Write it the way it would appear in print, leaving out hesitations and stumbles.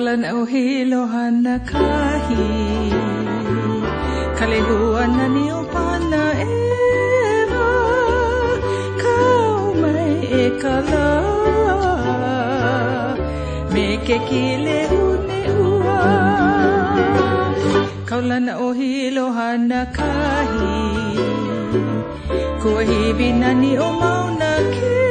Kaulana o hilo hana kahi Kalehua nani o pana era Kau mai e kala Me ke kile une ua Kaulana o hilo hana kahi Kua hivi nani o mauna ke